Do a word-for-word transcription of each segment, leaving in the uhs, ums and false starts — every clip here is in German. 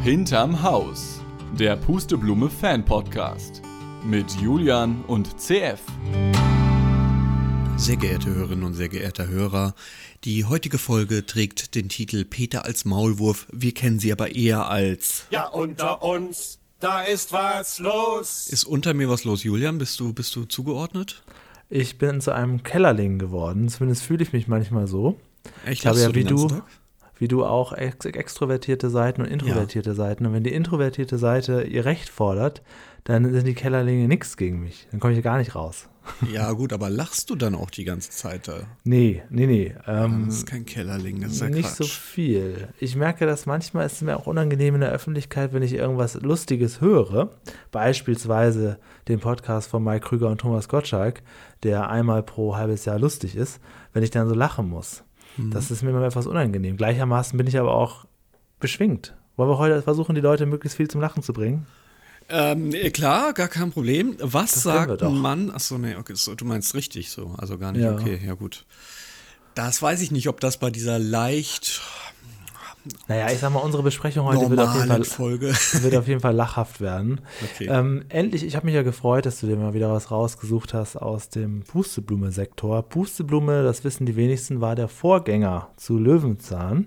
Hinterm Haus, der Pusteblume-Fan-Podcast mit Julian und C F. Sehr geehrte Hörerinnen und sehr geehrter Hörer, die heutige Folge trägt den Titel Peter als Maulwurf. Wir kennen sie aber eher als... Ja, unter uns, da ist was los. Ist unter mir was los, Julian? Bist du, bist du zugeordnet? Ich bin zu einem Kellerling geworden, zumindest fühle ich mich manchmal so. Echt? Ich habe ja wie du, Tag? wie du auch ex- extrovertierte Seiten und introvertierte ja. Seiten. Und wenn die introvertierte Seite ihr Recht fordert, dann sind die Kellerlinge nichts gegen mich. Dann komme ich gar nicht raus. Ja gut, aber lachst du dann auch die ganze Zeit da? Nee, nee, nee. Ähm, das ist kein Kellerling, das ist ja Nicht Quatsch. so viel. Ich merke, dass manchmal ist es mir auch unangenehm in der Öffentlichkeit, wenn ich irgendwas Lustiges höre. Beispielsweise den Podcast von Mike Krüger und Thomas Gottschalk, der einmal pro halbes Jahr lustig ist, wenn ich dann so lachen muss. Mhm. Das ist mir immer etwas unangenehm. Gleichermaßen bin ich aber auch beschwingt. Wollen wir heute versuchen, die Leute möglichst viel zum Lachen zu bringen? Ähm, klar, gar kein Problem. Was Das sagt man? Achso, nee, okay, so, du meinst richtig so, also gar nicht, Ja. okay, ja gut. Das weiß ich nicht, ob das bei dieser leicht Naja, ich sag mal, unsere Besprechung heute wird auf, jeden normalen Fall, Folge. wird auf jeden Fall lachhaft werden. Okay. Ähm, endlich, ich habe mich ja gefreut, dass du dir mal wieder was rausgesucht hast aus dem Pusteblume-Sektor. Pusteblume, das wissen die wenigsten, war der Vorgänger zu Löwenzahn.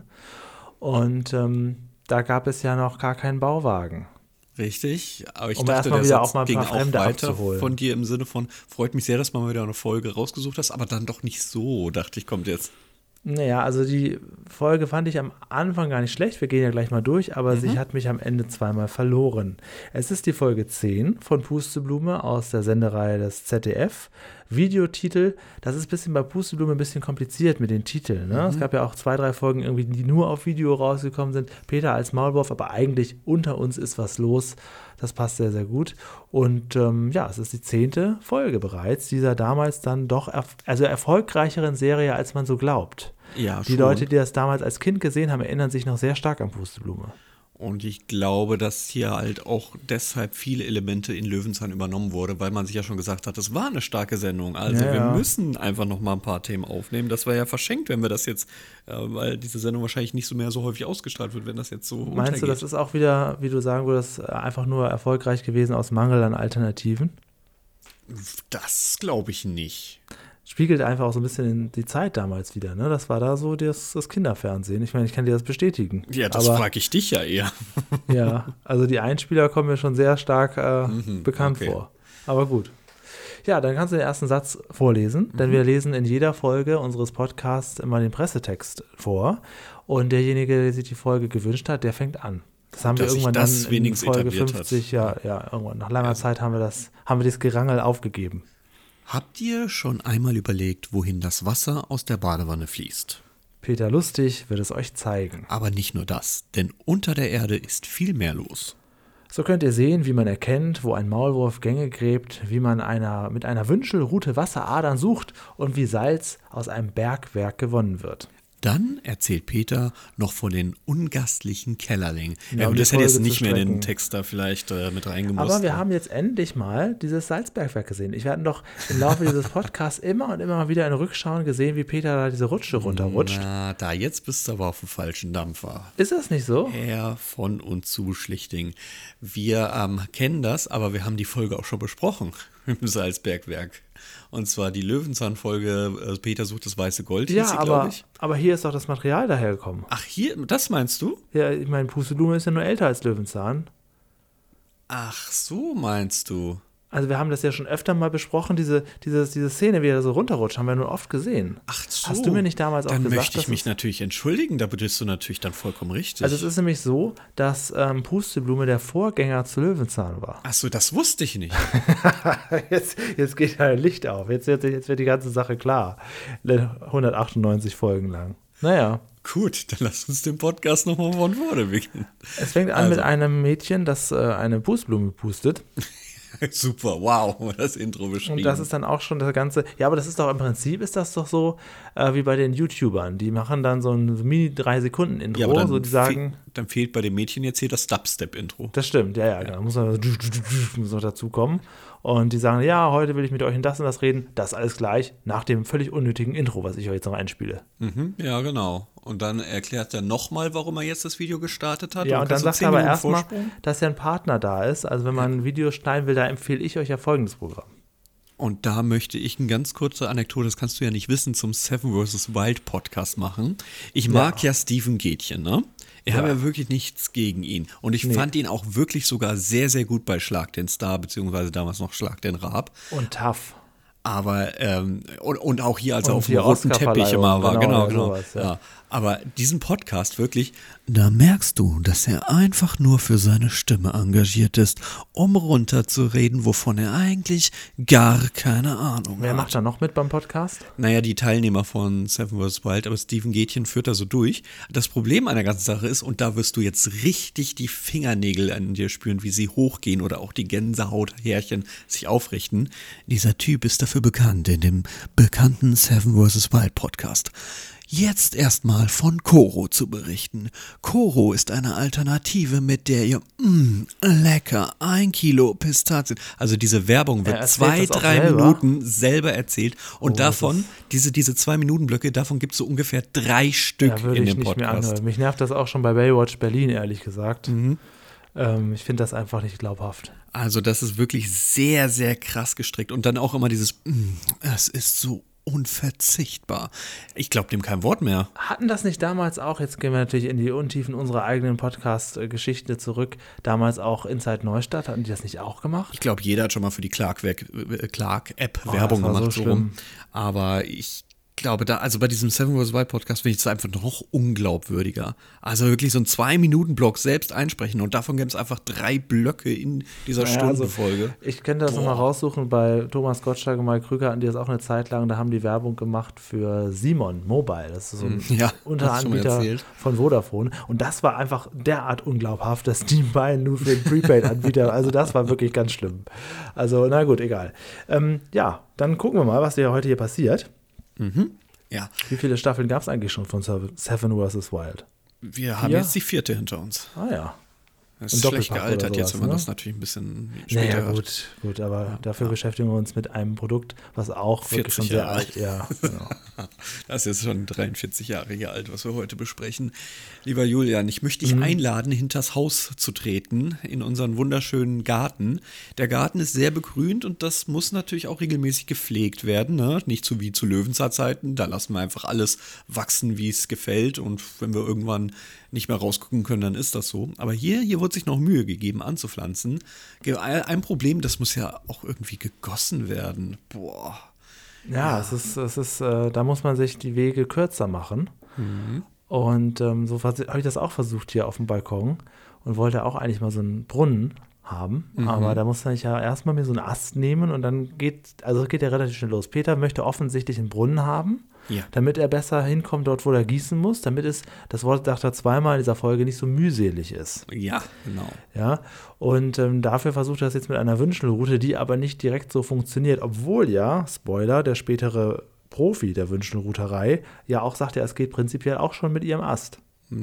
Und ähm, da gab es ja noch gar keinen Bauwagen. Richtig, aber ich Um dachte, erstmal der wieder Satz auch mal ein ging paar auch Fremde weiter abzuholen. von dir im Sinne von, freut mich sehr, dass du mal wieder eine Folge rausgesucht hast, aber dann doch nicht so, dachte ich, kommt jetzt. Naja, also die Folge fand ich am Anfang gar nicht schlecht. Wir gehen ja gleich mal durch, aber mhm. sie hat mich am Ende zweimal verloren. Es ist die Folge zehn von Pusteblume aus der Sendereihe des Z D F. Videotitel, das ist ein bisschen bei Pusteblume ein bisschen kompliziert mit den Titeln. Ne? Mhm. Es gab ja auch zwei, drei Folgen, irgendwie, die nur auf Video rausgekommen sind. Peter als Maulwurf, aber eigentlich unter uns ist was los. Das passt sehr, sehr gut. Und ähm, ja, es ist die zehnte Folge bereits dieser damals dann doch erf- also erfolgreicheren Serie, als man so glaubt. Ja, Die schon. Leute, die das damals als Kind gesehen haben, erinnern sich noch sehr stark an Pusteblume. Und ich glaube, dass hier halt auch deshalb viele Elemente in Löwenzahn übernommen wurde, weil man sich ja schon gesagt hat, das war eine starke Sendung. Also Ja, wir ja. müssen einfach noch mal ein paar Themen aufnehmen. Das wäre ja verschenkt, wenn wir das jetzt, äh, weil diese Sendung wahrscheinlich nicht so mehr so häufig ausgestrahlt wird, wenn das jetzt so Meinst untergeht. du, das ist auch wieder, wie du sagen würdest, einfach nur erfolgreich gewesen aus Mangel an Alternativen? Das glaube ich nicht. Spiegelt einfach auch so ein bisschen die Zeit damals wieder, ne? Das war da so das, das Kinderfernsehen. Ich meine, ich kann dir das bestätigen. Ja, das Aber, frage ich dich ja eher. Ja, also die Einspieler kommen mir schon sehr stark äh, Mhm, bekannt okay. vor. Aber gut. Ja, dann kannst du den ersten Satz vorlesen, denn Mhm. wir lesen in jeder Folge unseres Podcasts immer den Pressetext vor. Und derjenige, der sich die Folge gewünscht hat, der fängt an. Das haben Dass wir sich irgendwann das dann in wenigstens Folge etabliert hat. fünfzig, ja, ja, irgendwann nach langer Ja. Zeit haben wir das, haben wir das Gerangel aufgegeben. Habt ihr schon einmal überlegt, wohin das Wasser aus der Badewanne fließt? Peter Lustig wird es euch zeigen. Aber nicht nur das, denn unter der Erde ist viel mehr los. So könnt ihr sehen, wie man erkennt, wo ein Maulwurf Gänge gräbt, wie man einer, mit einer Wünschelrute Wasseradern sucht und wie Salz aus einem Bergwerk gewonnen wird. Dann erzählt Peter noch von den ungastlichen Kellerlingen. Ja, Ja, um gut, die das hätte ich jetzt Folge nicht zu mehr in den strecken. Text da vielleicht äh, mit reingemusst. Aber wir haben jetzt endlich mal dieses Salzbergwerk gesehen. Ich werde doch im Laufe dieses Podcasts immer und immer mal wieder in Rückschauen gesehen, wie Peter da diese Rutsche runterrutscht. Na, da, jetzt bist du aber auf dem falschen Dampfer. Ist das nicht so? Herr von und zu Schlichting. Wir ähm, kennen das, aber wir haben die Folge auch schon besprochen im Salzbergwerk. Und zwar die Löwenzahn-Folge äh, Peter sucht das weiße Gold, hieß Ja, sie, aber, glaube ich. aber hier ist doch das Material dahergekommen. Ach, hier, das meinst du? Ja, ich meine, Pusteblume ist ja nur älter als Löwenzahn. Ach, so meinst du. Also wir haben das ja schon öfter mal besprochen, diese, diese, diese Szene, wie er so runterrutscht, haben wir nur oft gesehen. Ach so. Hast du mir nicht damals auch Dann gesagt, möchte ich dass mich es- natürlich entschuldigen, da bist du natürlich dann vollkommen richtig. Also es ist nämlich so, dass ähm, Pusteblume der Vorgänger zu Löwenzahn war. Ach so, das wusste ich nicht. Jetzt, jetzt geht ein Licht auf, jetzt wird, jetzt wird die ganze Sache klar. hundertachtundneunzig Folgen lang. Naja, Gut, dann lass uns den Podcast nochmal von vorne beginnen. es fängt an Also. mit einem Mädchen, das äh, eine Pusteblume pustet. Super, wow, das Intro beschrieben. Und das ist dann auch schon das Ganze. Ja, aber das ist doch im Prinzip, ist das doch so äh, wie bei den YouTubern. Die machen dann so ein Mini drei Sekunden Intro, ja, aber dann so die sagen. dann fehlt bei dem Mädchen jetzt hier das Dubstep-Intro. Das stimmt, ja, ja, da muss man muss noch dazukommen. Und die sagen, ja, heute will ich mit euch in das und das reden. Das alles gleich nach dem völlig unnötigen Intro, was ich euch jetzt noch einspiele. Mhm, ja, genau. Und dann erklärt er nochmal, warum er jetzt das Video gestartet hat. Ja, und, und dann so sagt er aber erstmal, dass ja ein Partner da ist. Also wenn man ein Video schneiden will, da empfehle ich euch ja folgendes Programm. Und da möchte ich eine ganz kurze Anekdote, das kannst du ja nicht wissen, zum Seven versus. Wild Podcast machen. Ich mag ja, ja Steven Gätchen, ne? Ich ja. habe ja wirklich nichts gegen ihn. Und ich nee. fand ihn auch wirklich sogar sehr, sehr gut bei Schlag den Star, beziehungsweise damals noch Schlag den Raab. Und tough. Aber, ähm, und, und auch hier, als und er auf dem roten Teppich immer war. Genau, genau. Sowas, ja. Ja. Aber diesen Podcast wirklich, da merkst du, dass er einfach nur für seine Stimme engagiert ist, um runterzureden, wovon er eigentlich gar keine Ahnung Wer hat. Wer macht da noch mit beim Podcast? Naja, die Teilnehmer von Seven versus. Wild, aber Steven Gätchen führt da so durch. Das Problem an der ganzen Sache ist, und da wirst du jetzt richtig die Fingernägel an dir spüren, wie sie hochgehen oder auch die Gänsehauthärchen sich aufrichten. Dieser Typ ist dafür bekannt in dem bekannten Seven versus. Wild Podcast. Jetzt erstmal von Koro zu berichten. Koro ist eine Alternative, mit der ihr, mh, lecker, ein Kilo Pistazien, also diese Werbung wird zwei, drei selber. Minuten selber erzählt und oh, davon, diese, diese zwei Minuten Blöcke, davon gibt es so ungefähr drei Stück ja, in dem ich nicht Podcast. Mehr anhören. Mich nervt das auch schon bei Baywatch Berlin, ehrlich gesagt. Mhm. Ähm, ich finde das einfach nicht glaubhaft. Also das ist wirklich sehr, sehr krass gestrickt und dann auch immer dieses, es ist so unverzichtbar. Ich glaube dem kein Wort mehr. Hatten das nicht damals auch, jetzt gehen wir natürlich in die Untiefen unserer eigenen Podcast-Geschichte zurück, damals auch Inside Neustadt, hatten die das nicht auch gemacht? Ich glaube, jeder hat schon mal für die Clark-App Clark Werbung oh, gemacht. So so rum. Aber ich glaube, da, also bei diesem Seven versus. Wild Podcast finde ich es einfach noch unglaubwürdiger. Also wirklich so einen Zwei-Minuten-Block selbst einsprechen und davon gibt es einfach drei Blöcke in dieser naja, Stundenfolge. Also ich könnte das nochmal raussuchen, bei Thomas Gottschalk und Mike Krüger hatten die das auch eine Zeit lang, da haben die Werbung gemacht für Simon Mobile. Das ist so ein ja, Unteranbieter von Vodafone. Und das war einfach derart unglaubhaft, dass die beiden nur für den Prepaid-Anbieter, also das war wirklich ganz schlimm. Also na gut, egal. Ähm, ja, dann gucken wir mal, was hier heute hier passiert. Mhm. Ja. Wie viele Staffeln gab es eigentlich schon von Seven versus. Wild? Wir Vier? haben jetzt die vierte hinter uns. Ah ja. Das ist schlecht gealtert sowas, jetzt, wenn man ne? das natürlich ein bisschen später naja, hört. gut, gut, aber ja, dafür ja. beschäftigen wir uns mit einem Produkt, was auch wirklich schon sehr alt ist. Ja, genau. Das ist jetzt schon dreiundvierzig Jahre hier alt, was wir heute besprechen. Lieber Julian, ich möchte dich mhm. einladen, hinters Haus zu treten, in unseren wunderschönen Garten. Der Garten ist sehr begrünt und das muss natürlich auch regelmäßig gepflegt werden. Ne? Nicht so wie zu Löwenzahnzeiten, da lassen wir einfach alles wachsen, wie es gefällt und wenn wir irgendwann nicht mehr rausgucken können, dann ist das so. Aber hier, hier wurde sich noch Mühe gegeben, anzupflanzen. Ein Problem, das muss ja auch irgendwie gegossen werden. Boah. Ja, ja. es ist, es ist, äh, da muss man sich die Wege kürzer machen. Mhm. Und ähm, so habe ich das auch versucht hier auf dem Balkon und wollte auch eigentlich mal so einen Brunnen haben. Mhm. Aber da muss man ja erstmal mir so einen Ast nehmen und dann geht, also geht ja relativ schnell los. Peter möchte offensichtlich einen Brunnen haben. Ja. Damit er besser hinkommt dort, wo er gießen muss, damit es, das Wort sagt er zweimal in dieser Folge, nicht so mühselig ist. Ja, genau. Ja, und ähm, dafür versucht er das jetzt mit einer Wünschelrute, die aber nicht direkt so funktioniert, obwohl ja, Spoiler, der spätere Profi der Wünschelruterei ja auch sagt, ja, es geht prinzipiell auch schon mit ihrem Ast.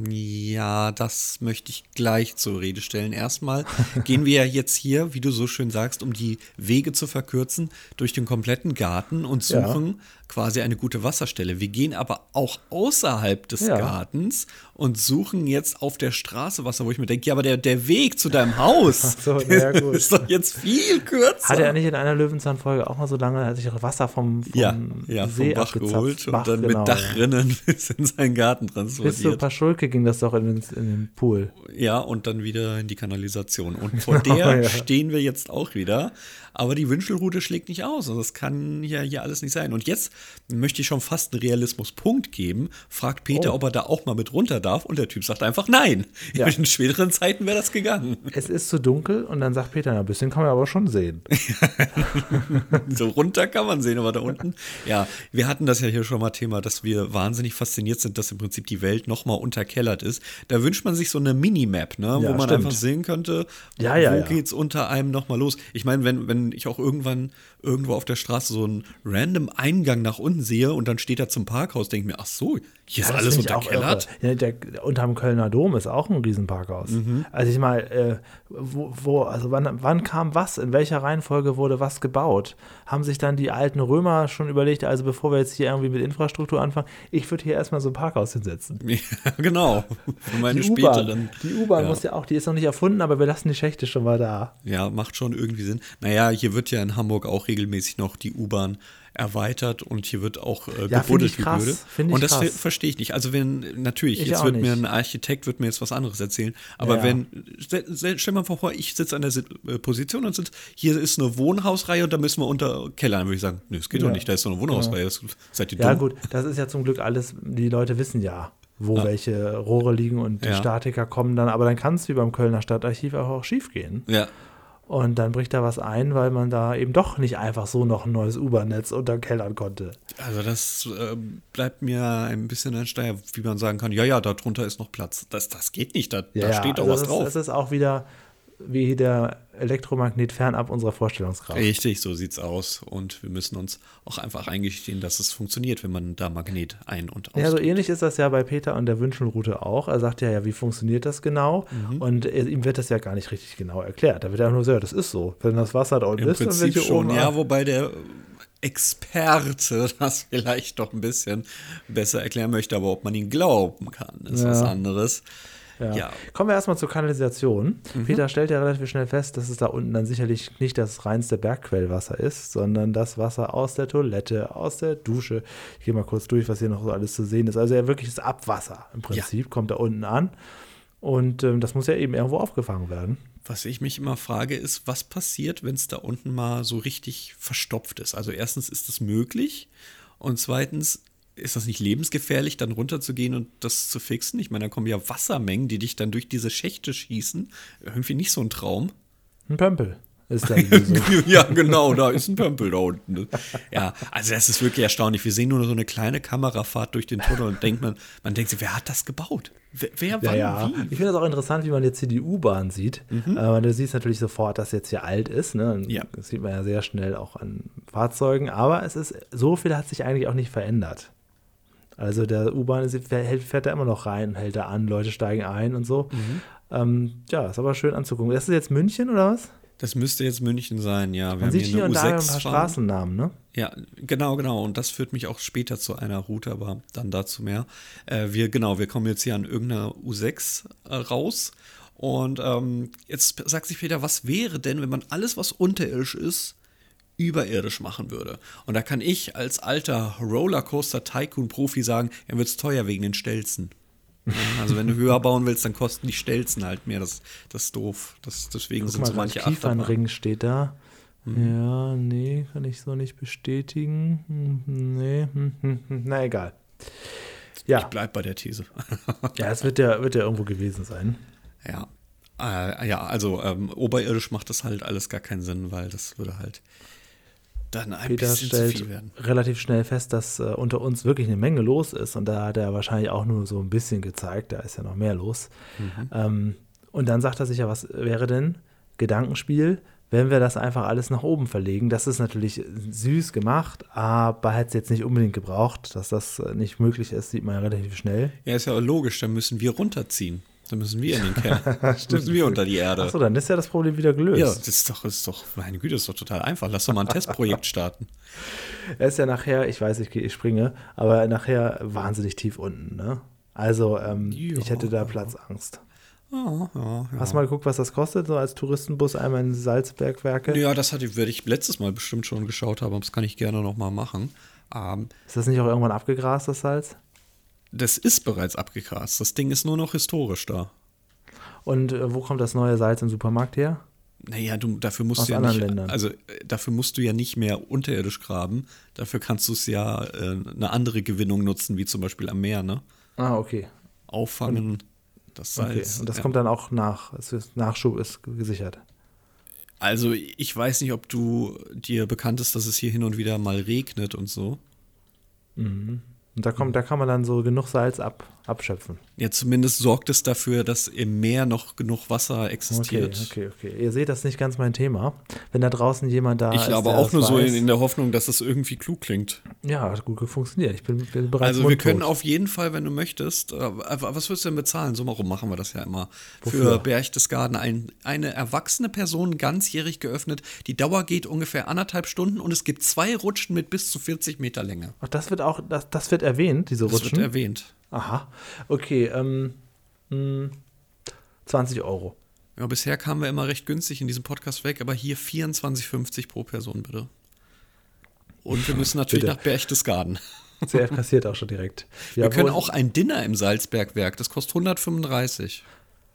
Ja, das möchte ich gleich zur Rede stellen. Erstmal gehen wir ja jetzt hier, wie du so schön sagst, um die Wege zu verkürzen, durch den kompletten Garten und suchen ja. quasi eine gute Wasserstelle. Wir gehen aber auch außerhalb des ja. Gartens und suchen jetzt auf der Straße Wasser, wo ich mir denke, ja, aber der, der Weg zu deinem Haus so, ja, gut. ist doch jetzt viel kürzer. Hat er nicht in einer Löwenzahn-Folge auch mal so lange, hat sich Wasser vom, vom ja, ja, See vom Bach geholt Bach, und dann genau, mit Dachrinnen ja. bis in seinen Garten transportiert. Bis zu Paschulke ging das doch in den, in den Pool. Ja, und dann wieder in die Kanalisation. Und vor der ja. stehen wir jetzt auch wieder. Aber die Wünschelrute schlägt nicht aus. Also das kann ja hier alles nicht sein. Und jetzt möchte ich schon fast einen Realismuspunkt geben. Fragt Peter, oh. ob er da auch mal mit runter darf. Und der Typ sagt einfach nein. Ja. In späteren Zeiten wäre das gegangen. Es ist zu dunkel und dann sagt Peter, ein bisschen kann man aber schon sehen. So runter kann man sehen, aber da unten. Ja, wir hatten das ja hier schon mal Thema, dass wir wahnsinnig fasziniert sind, dass im Prinzip die Welt nochmal unterkellert ist. Da wünscht man sich so eine Minimap, ne, ja, wo man stimmt. einfach sehen könnte, ja, ja, wo ja. geht's unter einem nochmal los. Ich meine, wenn, wenn ich auch irgendwann irgendwo auf der Straße so einen random Eingang nach unten sehe und dann steht da zum Parkhaus, denke ich mir, ach so, Hier ist Ja, das alles finde ich auch unterkellert. irre. Ja, der, unterm Kölner Dom ist auch ein Riesenparkhaus. Mhm. Also ich mal, äh, wo, wo, also wann, wann kam was? In welcher Reihenfolge wurde was gebaut? Haben sich dann die alten Römer schon überlegt, also bevor wir jetzt hier irgendwie mit Infrastruktur anfangen, ich würde hier erstmal so ein Parkhaus hinsetzen. Ja, genau. Für meine Die späteren. U-Bahn, die U-Bahn Ja. muss ja auch, die ist noch nicht erfunden, aber wir lassen die Schächte schon mal da. Ja, macht schon irgendwie Sinn. Naja, hier wird ja in Hamburg auch regelmäßig noch die U-Bahn erweitert und hier wird auch äh, Ja, find gebuddelt ich wie krass, blöde. find ich Und das krass. ver- verstehe ich nicht. Also wenn, natürlich, Ich jetzt auch wird mir nicht. ein Architekt wird mir jetzt was anderes erzählen, aber Ja. wenn, stell, stell stell mal vor, ich sitze an der Sit- äh, Position und sitz, hier ist eine Wohnhausreihe und da müssen wir unter Keller, dann würde ich sagen, nee, das geht Ja. doch nicht, da ist doch eine Wohnhausreihe, das, seid ihr Ja dumm? gut, das ist ja zum Glück alles, die Leute wissen ja, wo Ja. welche Rohre liegen und die Ja. Statiker kommen dann, aber dann kann es wie beim Kölner Stadtarchiv auch, auch schief gehen. Ja, Und dann bricht da was ein, weil man da eben doch nicht einfach so noch ein neues U-Bahn-Netz unterkellern konnte. also das äh, bleibt mir ein bisschen ein Steier, wie man sagen kann, ja, ja, da drunter ist noch Platz. Das, das geht nicht, da, da steht doch also was das, drauf. Das ist auch wieder wie der Elektromagnet fernab unserer Vorstellungskraft. Richtig, so sieht's aus. Und wir müssen uns auch einfach eingestehen, dass es funktioniert, wenn man da Magnet ein- und aus. Ja, so ähnlich ist das ja bei Peter und der Wünschelroute auch. Er sagt ja, ja, wie funktioniert das genau? Mhm. Und er, ihm wird das ja gar nicht richtig genau erklärt. Da wird er nur so, ja, das ist so. Wenn das Wasser da unten Im ist, dann wird Prinzip hier schon, oben ja, wobei der Experte das vielleicht doch ein bisschen besser erklären möchte, aber ob man ihn glauben kann, ist Ja. was anderes. Ja. Ja. Kommen wir erstmal zur Kanalisation. Mhm. Peter stellt ja relativ schnell fest, dass es da unten dann sicherlich nicht das reinste Bergquellwasser ist, sondern das Wasser aus der Toilette, aus der Dusche. Ich gehe mal kurz durch, was hier noch so alles zu sehen ist. Also ja, wirklich das Abwasser im Prinzip kommt da unten an. Und ähm, das muss ja eben irgendwo aufgefangen werden. Was ich mich immer frage, ist, was passiert, wenn es da unten mal so richtig verstopft ist? Also erstens, ist das möglich? Und zweitens, ist das nicht lebensgefährlich, dann runterzugehen und das zu fixen? Ich meine, da kommen ja Wassermengen, die dich dann durch diese Schächte schießen. Irgendwie nicht so ein Traum. Ein Pömpel ist da die Lösung. Ja, genau, da ist ein Pömpel da unten. Ja, also das ist wirklich erstaunlich. Wir sehen nur so eine kleine Kamerafahrt durch den Tunnel und denkt man, man denkt sich, wer hat das gebaut? Wer, wer Ja, wann, ja. wie? Ich finde das auch interessant, wie man jetzt hier die U-Bahn sieht. Mhm. Äh, du siehst natürlich sofort, dass jetzt hier alt ist. Ne? Ja. Das sieht man ja sehr schnell auch an Fahrzeugen. Aber es ist, so viel hat sich eigentlich auch nicht verändert. Also der U-Bahn ist- fährt, fährt da immer noch rein und hält da an, Leute steigen ein und so. Mhm. Ähm, ja, ist aber schön anzugucken. Das ist jetzt München oder was? Das müsste jetzt München sein, ja. Wir Man haben sieht hier eine und da ein paar U sechs fahren. Straßennamen, ne? Ja, genau, genau. Und das führt mich auch später zu einer Route, aber dann dazu mehr. Äh, wir, genau, wir kommen jetzt hier an irgendeiner U sechs äh, raus. Und ähm, jetzt sagt sich Peter, was wäre denn, wenn man alles, was unterirdisch ist, überirdisch machen würde? Und da kann ich als alter Rollercoaster-Tycoon-Profi sagen, er wird es teuer wegen den Stelzen. Ja, also wenn du höher bauen willst, dann kosten die Stelzen halt mehr. Das, das ist doof. Das, deswegen Guck sind mal, so manche Achterbahnen. Kiefernring steht da. Ja, nee, kann ich so nicht bestätigen. Hm, Nee, hm, hm, hm, na egal. Ich Ja, bleib bei der These. ja, es wird ja, wird ja irgendwo gewesen sein. Ja, äh, ja, also ähm, oberirdisch macht das halt alles gar keinen Sinn, weil das würde halt dann ein Peter bisschen zu stellt viel werden. relativ schnell fest, dass äh, unter uns wirklich eine Menge los ist. Und da hat er wahrscheinlich auch nur so ein bisschen gezeigt, da ist ja noch mehr los. Mhm. Ähm, und dann sagt er sich ja, was wäre denn Gedankenspiel, wenn wir das einfach alles nach oben verlegen? Das ist natürlich süß gemacht, aber hätte es jetzt nicht unbedingt gebraucht. Dass das äh, nicht möglich ist, sieht man ja relativ schnell. Ja, ist ja logisch, dann müssen wir runterziehen. Dann müssen wir in den Keller. Dann müssen wir unter die Erde. Achso, dann ist ja das Problem wieder gelöst. Ja, das ist doch, das ist doch, meine Güte, das ist doch total einfach. Lass doch mal ein Testprojekt starten. Er ist ja nachher, ich weiß, ich, ich springe, aber nachher wahnsinnig tief unten. Ne? Also, ähm, Ja. ich hätte da Platzangst. Ja, ja, ja. Hast du mal geguckt, was das kostet, so als Touristenbus einmal in Salzbergwerke? Ja, das hatte, werde ich letztes Mal bestimmt schon geschaut haben, aber das kann ich gerne noch mal machen. Ähm, Ist das nicht auch irgendwann abgegrast, das Salz? das ist bereits abgegrast. Das Ding ist nur noch historisch da. Und äh, wo kommt das neue Salz im Supermarkt her? Naja, du, dafür musst Aus du ja anderen nicht, Ländern. also äh, dafür musst du ja nicht mehr unterirdisch graben. Dafür kannst du es ja äh, eine andere Gewinnung nutzen, wie zum Beispiel am Meer, ne? Ah, okay. Auffangen, das okay. Salz. Und das ja. kommt dann auch nach. Es ist, Nachschub ist gesichert. Also ich weiß nicht, ob du dir bekannt ist, dass es hier hin und wieder mal regnet und so. Mhm. Und da, kommt, da kann man dann so genug Salz ab, abschöpfen. Ja, zumindest sorgt es dafür, dass im Meer noch genug Wasser existiert. Okay, okay, okay. Ihr seht, das ist nicht ganz mein Thema. Wenn da draußen jemand da ich ist, glaube der auch das nur so weiß, in, in der Hoffnung, dass es irgendwie klug klingt. Ja, hat gut funktioniert. Ich bin, bin bereits Also wir mundtot. können auf jeden Fall, wenn du möchtest, äh, was würdest du denn bezahlen? So rum machen wir das ja immer. Wofür? Für Berchtesgaden ein, eine erwachsene Person, ganzjährig geöffnet. Die Dauer geht ungefähr anderthalb Stunden und es gibt zwei Rutschen mit bis zu vierzig Meter Länge. Ach, das wird auch, das, das wird erwähnt, diese Das Rutschen? wird erwähnt. Aha, okay, ähm, mh, zwanzig Euro. Ja, bisher kamen wir immer recht günstig in diesem Podcast weg, aber hier vierundzwanzig fünfzig pro Person, bitte. Und wir müssen natürlich Bitte. nach Berchtesgaden. C F kassiert auch schon direkt. Wir Ja, können wo- auch ein Dinner im Salzbergwerk, das kostet hundertfünfunddreißig.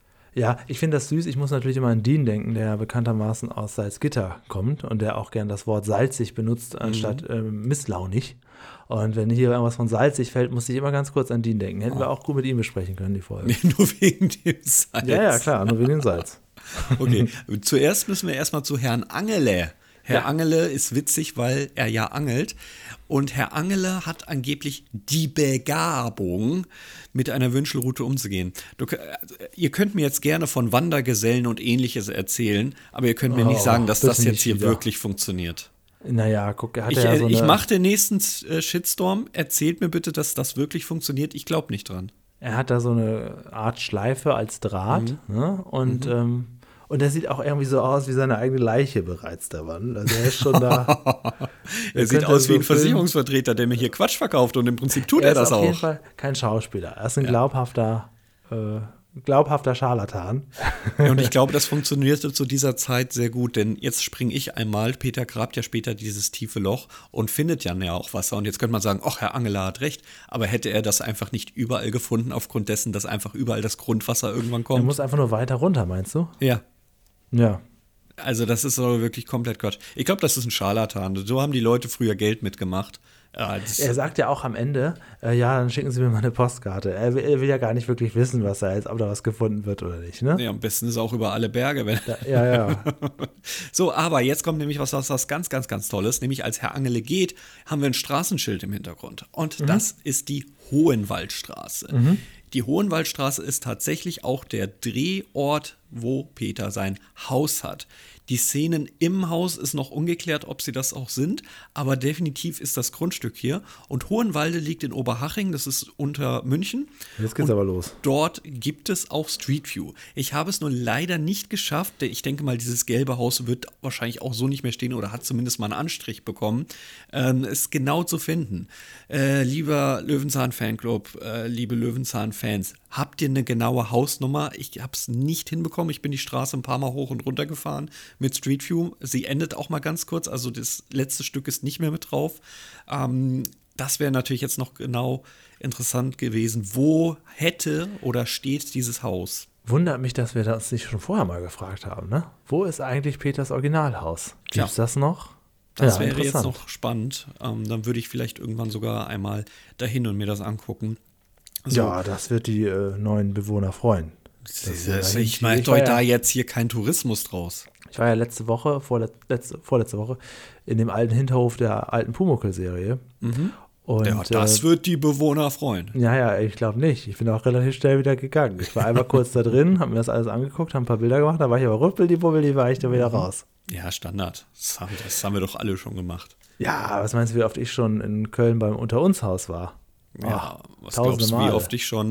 Ja, ich finde das süß. Ich muss natürlich immer an Dean denken, der bekanntermaßen aus Salzgitter kommt und der auch gern das Wort salzig benutzt, anstatt Mhm. ähm, misslaunig. Und wenn hier irgendwas von salzig fällt, muss ich immer ganz kurz an Dean denken. Hätten Oh. wir auch gut mit ihm besprechen können, die Folge. Nee, nur wegen dem Salz. Ja, ja, klar, nur wegen dem Salz. Okay, zuerst müssen wir erstmal zu Herrn Angele. Herr Ja. Angele ist witzig, weil er ja angelt. Und Herr Angele hat angeblich die Begabung, mit einer Wünschelrute umzugehen. Du, äh, ihr könnt mir jetzt gerne von Wandergesellen und Ähnliches erzählen, aber ihr könnt mir Oh, nicht sagen, dass das bitte jetzt nicht hier wieder. wirklich funktioniert. Naja, guck, er hat Ich, ja äh, so ich eine, mache den nächsten äh, Shitstorm. Erzählt mir bitte, dass das wirklich funktioniert. Ich glaube nicht dran. er hat da so eine Art Schleife als Draht, Mhm. ne? Und, ähm, und der sieht auch irgendwie so aus wie seine eigene Leiche bereits, der Mann. Also er ist schon da. Er sieht könnte aus so wie ein filmen. Versicherungsvertreter, der mir hier Quatsch verkauft und im Prinzip tut er, er ist das auf jeden auch. Fall kein Schauspieler. Er ist ein glaubhafter, äh, glaubhafter Scharlatan. Und ich glaube, das funktionierte zu dieser Zeit sehr gut, denn jetzt springe ich einmal, Peter grabt ja später dieses tiefe Loch und findet ja ja auch Wasser. Und jetzt könnte man sagen, ach, Herr Angela hat recht, aber hätte er das einfach nicht überall gefunden, aufgrund dessen, dass einfach überall das Grundwasser irgendwann Er kommt? muss einfach nur weiter runter, meinst du? Ja, Ja. also das ist aber wirklich komplett Quatsch. Ich glaube, das ist ein Scharlatan. So haben die Leute früher Geld mitgemacht. Ja, das, Er sagt ja auch am Ende, äh, ja, dann schicken Sie mir mal eine Postkarte. Er will, er will ja gar nicht wirklich wissen, was da jetzt, ob da was gefunden wird oder nicht, ne? nee, am besten ist auch über alle Berge. Wenn Ja, ja. So, aber jetzt kommt nämlich was, was, was ganz, ganz, ganz Tolles. Nämlich als Herr Angele geht, haben wir ein Straßenschild im Hintergrund. Und das ist die Hohenwaldstraße. Die Hohenwaldstraße ist tatsächlich auch der Drehort, wo Peter sein Haus hat. Die Szenen im Haus ist noch ungeklärt, ob sie das auch sind, aber definitiv ist das Grundstück hier. Und Hohenwalde liegt in Oberhaching, das ist unter München. Jetzt geht's Und aber los. Dort gibt es auch Street View. Ich habe es nur leider nicht geschafft. Ich denke mal, dieses gelbe Haus wird wahrscheinlich auch so nicht mehr stehen oder hat zumindest mal einen Anstrich bekommen, ähm, es genau zu finden. Äh, lieber Löwenzahn-Fanclub, äh, liebe Löwenzahn-Fans, habt ihr eine genaue Hausnummer? Ich habe es nicht hinbekommen. Ich bin die Straße ein paar Mal hoch und runter gefahren mit Street View. Sie endet auch mal ganz kurz, also das letzte Stück ist nicht mehr mit drauf. Ähm, das wäre natürlich jetzt noch genau interessant gewesen. Wo hätte oder steht dieses Haus? Wundert mich, dass wir das nicht schon vorher mal gefragt haben, ne? Wo ist eigentlich Peters Originalhaus? Tja. Gibt's das noch? Das Ja, wäre jetzt interessant. noch spannend. Ähm, dann würde ich vielleicht irgendwann sogar einmal dahin und mir das angucken. So, Ja, das wird die äh, neuen Bewohner freuen. das, wir das, dahin ich ziehen. mache Ich war doch ja- da jetzt hier kein Tourismus draus. Ich war ja letzte Woche, vorletzte, vorletzte Woche, in dem alten Hinterhof der alten Pumuckl-Serie. Und, Ja, das äh, wird die Bewohner freuen. ja, ja, ich glaube nicht. Ich bin auch relativ schnell wieder gegangen. Ich war einmal kurz da drin, habe mir das alles angeguckt, habe ein paar Bilder gemacht, da war ich aber rüppeldibubbel, war ich da wieder raus. Ja, Standard. Das haben, das haben wir doch alle schon gemacht. Ja, was meinst du, wie oft ich schon in Köln beim Unter-uns-Haus war? Ja, Ach, was tausende glaubst du, wie Male. oft ich schon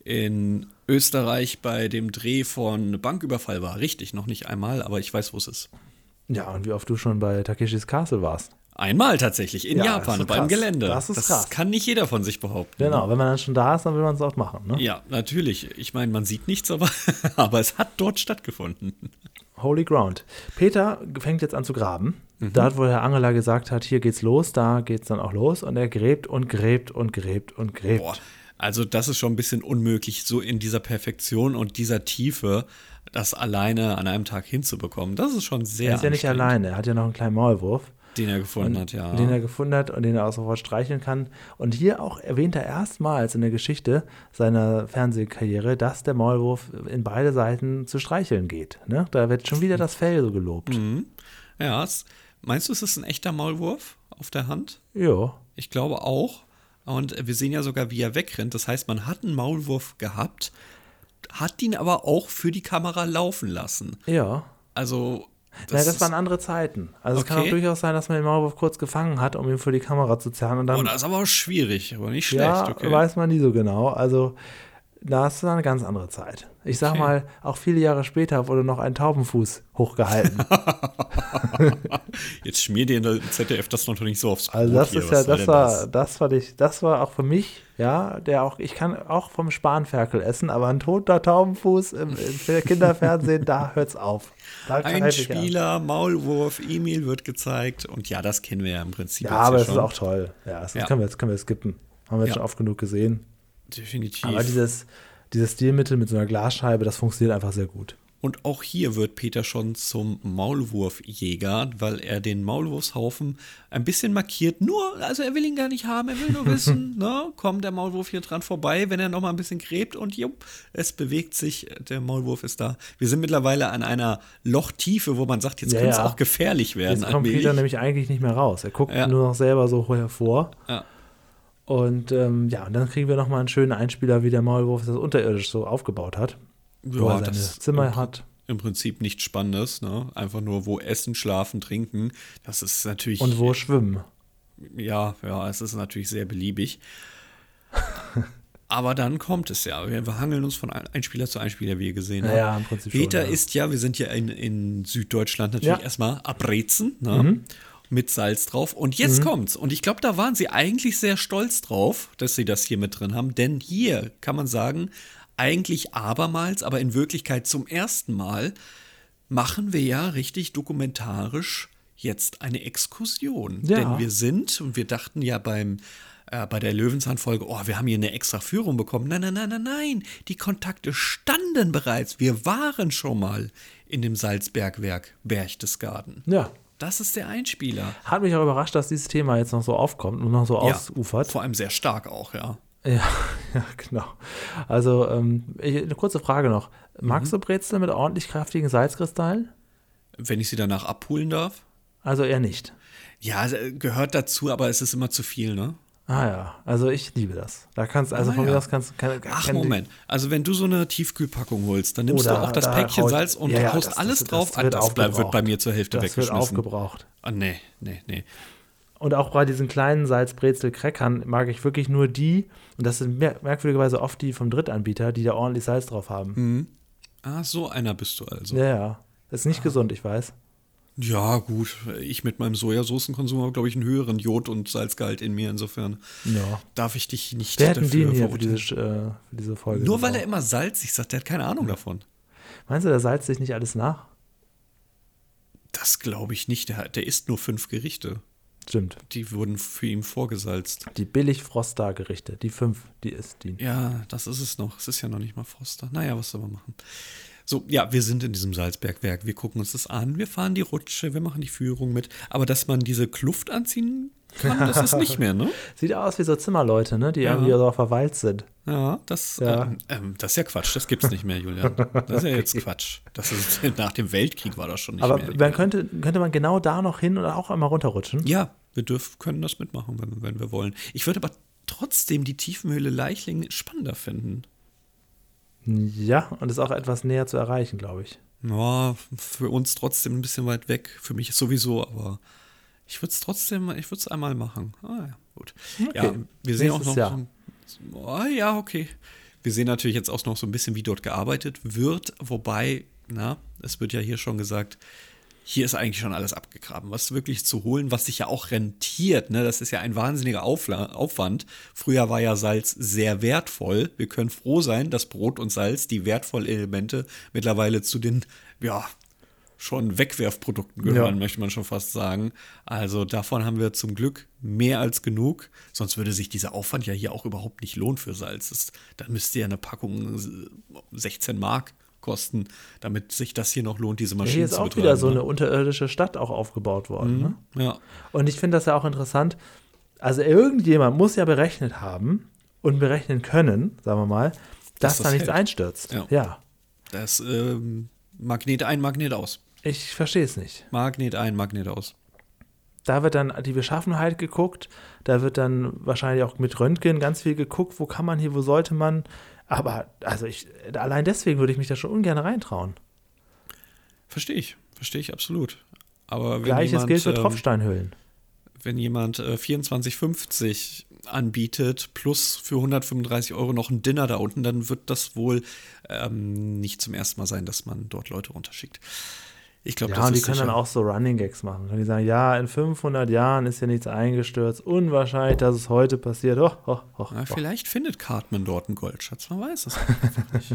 in Österreich bei dem Dreh von Banküberfall war? Richtig, noch nicht einmal, aber ich weiß, wo es ist. Ja, und wie oft du schon bei Takeshis Castle warst. Einmal tatsächlich, in Ja, Japan, das ist beim krass. Gelände. Das ist krass. kann nicht jeder von sich behaupten. Genau, wenn man dann schon da ist, dann will man es auch machen. Ne? Ja, natürlich. Ich meine, man sieht nichts, aber, aber es hat dort stattgefunden. Holy Ground. Peter fängt jetzt an zu graben. Mhm. Da, wo Herr Angela gesagt hat, hier geht's los, da geht's dann auch los. Und er gräbt und gräbt und gräbt und gräbt. Boah, also das ist schon ein bisschen unmöglich, so in dieser Perfektion und dieser Tiefe das alleine an einem Tag hinzubekommen. Das ist schon sehr Er ist ja nicht anstrengend, alleine, er hat ja noch einen kleinen Maulwurf. den er gefunden Und hat, ja. Den er gefunden hat und den er auch sofort streicheln kann. Und hier auch erwähnt er erstmals in der Geschichte seiner Fernsehkarriere, dass der Maulwurf in beide Seiten zu streicheln geht. Ne? Da wird schon wieder das Fell so gelobt. Mhm. Ja, es, meinst du, es ist ein echter Maulwurf auf der Hand? Ja. Ich glaube auch. Und wir sehen ja sogar, wie er wegrennt. Das heißt, man hat einen Maulwurf gehabt, hat ihn aber auch für die Kamera laufen lassen. Ja. Also Das, Nein, das waren andere Zeiten. Also okay. Es kann auch durchaus sein, dass man den Maulwurf kurz gefangen hat, um ihn für die Kamera zu zerren. Und dann, oh, das ist aber auch schwierig, aber nicht schlecht. Ja, okay. weiß man nie so genau. Also da ist eine ganz andere Zeit. Ich sag okay. mal, auch viele Jahre später wurde noch ein Taubenfuß hochgehalten. Jetzt schmier dir in der Z D F das noch nicht so aufs Brot. Also das hier. ist ja, das war, das? das war ich, das war auch für mich, ja, der auch, ich kann auch vom Spanferkel essen, aber ein toter Taubenfuß im, im Kinderfernsehen, da hört's auf. Da ein Spieler, Maulwurf, Emil wird gezeigt und ja, das kennen wir ja im Prinzip. Ja, aber es ist auch toll. Ja, das ja. können wir jetzt können wir skippen. Haben wir jetzt ja. schon oft genug gesehen. Definitiv. Aber dieses, dieses Stilmittel mit so einer Glasscheibe, das funktioniert einfach sehr gut. Und auch hier wird Peter schon zum Maulwurfjäger, weil er den Maulwurfshaufen ein bisschen markiert. Nur, also er will ihn gar nicht haben, er will nur wissen, ne, kommt der Maulwurf hier dran vorbei, wenn er noch mal ein bisschen gräbt und jupp, es bewegt sich, der Maulwurf ist da. Wir sind mittlerweile an einer Lochtiefe, wo man sagt, jetzt ja, könnte es ja. auch gefährlich werden. Jetzt kommt Peter nämlich eigentlich nicht mehr raus. Er guckt ja. nur noch selber so hervor. Ja. Und ähm, ja, und dann kriegen wir noch mal einen schönen Einspieler, wie der Maulwurf das unterirdisch so aufgebaut hat. Wo ja, er seine Zimmer im, hat. Im Prinzip nichts Spannendes, ne? Einfach nur wo essen, schlafen, trinken. Das ist natürlich. Und wo schwimmen. Ja, ja, es ist natürlich sehr beliebig. Aber dann kommt es ja. Wir, wir hangeln uns von Einspieler zu Einspieler, wie ihr gesehen habt. Ja, im Prinzip Peter schon, ja. ist ja, wir sind ja in, in Süddeutschland natürlich ja. erstmal abbrezen, ne? Mhm. Mit Salz drauf. Und jetzt mhm. kommt's. Und ich glaube, da waren sie eigentlich sehr stolz drauf, dass sie das hier mit drin haben. Denn hier kann man sagen, eigentlich abermals, aber in Wirklichkeit zum ersten Mal, machen wir ja richtig dokumentarisch jetzt eine Exkursion. Ja. Denn wir sind, und wir dachten ja beim, äh, bei der Löwenzahn-Folge, oh, wir haben hier eine extra Führung bekommen. Nein, nein, nein, nein, nein. Die Kontakte standen bereits. Wir waren schon mal in dem Salzbergwerk Berchtesgaden. Ja. Das ist der Einspieler. Hat mich auch überrascht, dass dieses Thema jetzt noch so aufkommt und noch so ja, ausufert. Vor allem sehr stark auch, ja. Ja, ja, genau. Also, ähm, ich, eine kurze Frage noch. Magst mhm. du Brezel mit ordentlich kräftigen Salzkristallen? Wenn ich sie danach abholen darf? Also eher nicht. Ja, gehört dazu, aber es ist immer zu viel, ne? Ah ja, also ich liebe das. Da kannst also ah, von ja. mir aus kannst kann, kann Ach, Moment. Also wenn du so eine Tiefkühlpackung holst, dann nimmst oh, da, du auch das Päckchen haut, Salz und ja, ja, haust das, alles das, drauf. Das, wird, das bleibt, wird bei mir zur Hälfte das weggeschmissen. Das wird aufgebraucht. Ah, nee, nee, nee. Und auch bei diesen kleinen Salzbrezel-Crackern mag ich wirklich nur die, und das sind mer- merkwürdigerweise oft die vom Drittanbieter, die da ordentlich Salz drauf haben. Mhm. Ah, so einer bist du also. Ja, ja. Das ist nicht ah. gesund, ich weiß. Ja, gut. Ich mit meinem Sojasoßenkonsum habe, glaube ich, einen höheren Jod- und Salzgehalt in mir. Insofern ja. darf ich dich nicht Wer dafür den hier für diese, äh, für diese Folge? Nur weil er immer salzig sagt, der hat keine Ahnung davon. Meinst du, der salzt sich nicht alles nach? Das glaube ich nicht. Der, der isst nur fünf Gerichte. Stimmt. Die wurden für ihn vorgesalzt. Die Billig-Froster-Gerichte, die fünf, die isst die. Ja, das ist es noch. Es ist ja noch nicht mal Froster. Naja, was soll man machen? So, ja, wir sind in diesem Salzbergwerk. Wir gucken uns das an. Wir fahren die Rutsche, wir machen die Führung mit. Aber dass man diese Kluft anziehen kann, das ist nicht mehr, ne? Sieht aus wie so Zimmerleute, ne? Die ja. irgendwie so verweilt sind. Ja, das, ja. Ähm, ähm, das ist ja Quatsch. Das gibt's nicht mehr, Julian. Das ist ja jetzt Quatsch. Das ist, nach dem Weltkrieg war das schon nicht Aber mehr. Aber man könnte, könnte man genau da noch hin oder auch einmal runterrutschen? Ja, wir dürfen, können das mitmachen, wenn, wenn wir wollen. Ich würde aber trotzdem die Tiefenhöhle Leichling spannender finden. Ja, und ist auch etwas näher zu erreichen, glaube ich. Ja, für uns trotzdem ein bisschen weit weg. Für mich sowieso, aber ich würde es trotzdem, ich würde es einmal machen. Ah ja, gut. Okay. Ja, wir sehen Nächstes auch noch. Jahr. So, oh, ja, okay. Wir sehen natürlich jetzt auch noch so ein bisschen, wie dort gearbeitet wird. Wobei, na, es wird ja hier schon gesagt, hier ist eigentlich schon alles abgegraben. Was wirklich zu holen, was sich ja auch rentiert, ne? Das ist ja ein wahnsinniger Aufla- Aufwand. Früher war ja Salz sehr wertvoll. Wir können froh sein, dass Brot und Salz, die wertvollen Elemente, mittlerweile zu den, ja, schon Wegwerfprodukten gehören, ja. möchte man schon fast sagen. Also davon haben wir zum Glück mehr als genug. Sonst würde sich dieser Aufwand ja hier auch überhaupt nicht lohnen für Salz. Das, dann müsste ja eine Packung sechzehn Mark kosten, damit sich das hier noch lohnt, diese Maschinen zu betreiben. Hier ist auch wieder so eine unterirdische Stadt auch aufgebaut worden. Mhm, ne? Ja. Und ich finde das ja auch interessant. Also irgendjemand muss ja berechnet haben und berechnen können, sagen wir mal, dass, dass da das nichts hält. einstürzt. Ja. ja. Das ähm, Magnet ein, Magnet aus. Ich verstehe es nicht. Magnet ein, Magnet aus. Da wird dann die Beschaffenheit geguckt, da wird dann wahrscheinlich auch mit Röntgen ganz viel geguckt, wo kann man hier, wo sollte man. Aber also ich, allein deswegen würde ich mich da schon ungern reintrauen. Verstehe ich, verstehe ich absolut. Aber wenn Gleiches jemand, gilt für ähm, Tropfsteinhöhlen. Wenn jemand äh, vierundzwanzig fünfzig anbietet, plus für hundertfünfunddreißig Euro noch ein Dinner da unten, dann wird das wohl ähm, nicht zum ersten Mal sein, dass man dort Leute runterschickt. Ich glaube, Ja, das und die ist können sicher. dann auch so Running Gags machen. Können die sagen, ja, in fünfhundert Jahren ist ja nichts eingestürzt. Unwahrscheinlich, dass es heute passiert. Oh, oh, oh, Na, oh. vielleicht findet Cartman dort einen Goldschatz, man weiß es einfach nicht.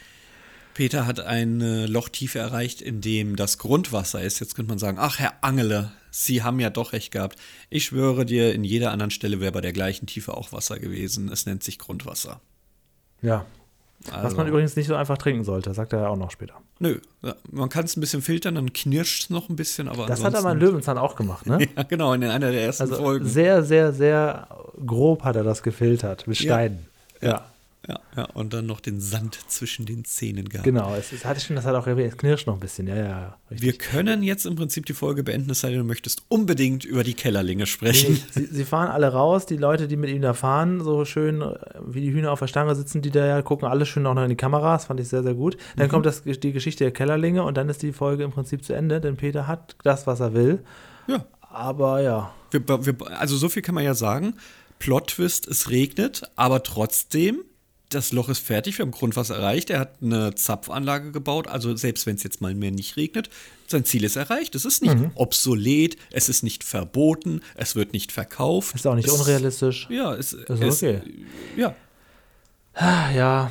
Peter hat eine Lochtiefe erreicht, in dem das Grundwasser ist. Jetzt könnte man sagen, ach, Herr Angele, Sie haben ja doch recht gehabt. Ich schwöre dir, in jeder anderen Stelle wäre bei der gleichen Tiefe auch Wasser gewesen. Es nennt sich Grundwasser. Ja, was Also, man übrigens nicht so einfach trinken sollte, sagt er ja auch noch später. Nö, ja, man kann es ein bisschen filtern, dann knirscht es noch ein bisschen, aber Das hat ansonsten, aber ein Löwenzahn auch gemacht, ne? Ja, genau, in einer der ersten Also Folgen. sehr, sehr, sehr grob hat er das gefiltert, mit Steinen. Ja, Ja, ja, und dann noch den Sand zwischen den Zähnen gehabt. genau. Es, es hatte schon, das hat auch es knirscht noch ein bisschen. Ja, ja, richtig. Wir können jetzt im Prinzip die Folge beenden, es sei denn, du möchtest unbedingt über die Kellerlinge sprechen. Sie, sie fahren alle raus, die Leute, die mit ihm da fahren, so schön äh, wie die Hühner auf der Stange sitzen, die da ja gucken, alle schön auch noch in die Kameras, fand ich sehr, sehr gut. Dann Mhm. kommt das, die Geschichte der Kellerlinge und dann ist die Folge im Prinzip zu Ende, denn Peter hat das, was er will. Ja. Aber ja, Wir, wir, also so viel kann man ja sagen. Plot-Twist, es regnet, aber trotzdem, das Loch ist fertig, wir haben Grundwasser erreicht, er hat eine Zapfanlage gebaut, also selbst wenn es jetzt mal mehr nicht regnet, sein Ziel ist erreicht. Es ist nicht Mhm. obsolet, es ist nicht verboten, es wird nicht verkauft. ist auch nicht es, unrealistisch. Ja, es Ist es, okay. Ja, Ah, ja,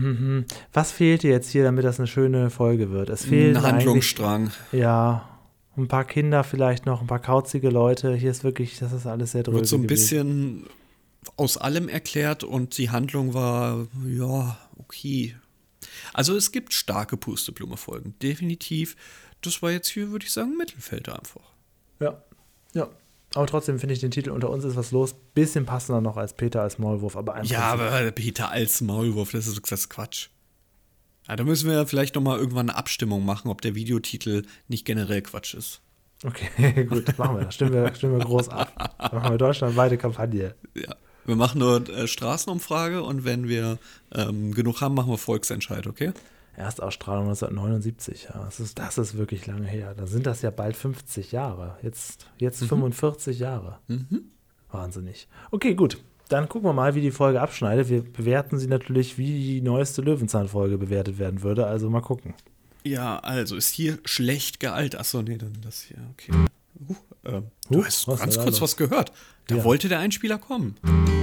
was fehlt dir jetzt hier, damit das eine schöne Folge wird? Es fehlen ein Handlungsstrang. eigentlich, ja, ein paar Kinder vielleicht noch, ein paar kauzige Leute. Hier ist wirklich, das ist alles sehr dröge Wird so ein gewesen. bisschen aus allem erklärt und die Handlung war, ja, okay. Also es gibt starke Pusteblume-Folgen, definitiv. Das war jetzt hier, würde ich sagen, Mittelfeld einfach. Ja, ja. Aber trotzdem finde ich den Titel Unter uns ist was los bisschen passender noch als Peter als Maulwurf. Aber im Ja, Prinzip- aber Peter als Maulwurf, das ist, das ist Quatsch. Ja, da müssen wir vielleicht noch mal irgendwann eine Abstimmung machen, ob der Videotitel nicht generell Quatsch ist. Okay, gut, machen wir das. Stimmen wir, stimmen wir groß ab. Machen wir deutschlandweite Kampagne. Ja, wir machen nur äh, Straßenumfrage und wenn wir ähm, genug haben, machen wir Volksentscheid, okay? Erstausstrahlung neunzehnhundertneunundsiebzig, ja. Das ist, das ist wirklich lange her. Da sind das ja bald fünfzig Jahre. Jetzt, jetzt fünfundvierzig Jahre. Mhm. Wahnsinnig. Okay, gut. Dann gucken wir mal, wie die Folge abschneidet. Wir bewerten sie natürlich, wie die neueste Löwenzahn-Folge bewertet werden würde. Also mal gucken. Ja, also ist hier schlecht gealtert. Achso, nee, dann das hier, okay. Uh, ähm, du Huch, hast was ganz ist da kurz los? was gehört. Da Ja. wollte der Einspieler kommen.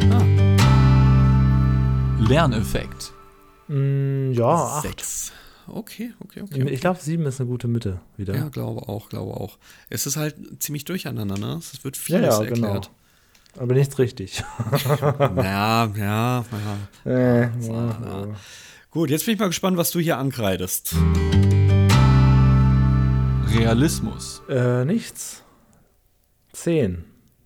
Lerneffekt. Mm, ja, acht. Sechs. Okay, okay, okay. okay. Ich glaube, sieben ist eine gute Mitte wieder. Ja, glaube auch, glaube auch. Es ist halt ziemlich durcheinander, ne? Es wird ja, vieles ja, genau. erklärt. Aber nichts richtig. Ja, ja, ja. äh, So, ja, na. Gut, jetzt bin ich mal gespannt, was du hier ankreidest. Realismus. äh, nichts. Zehn.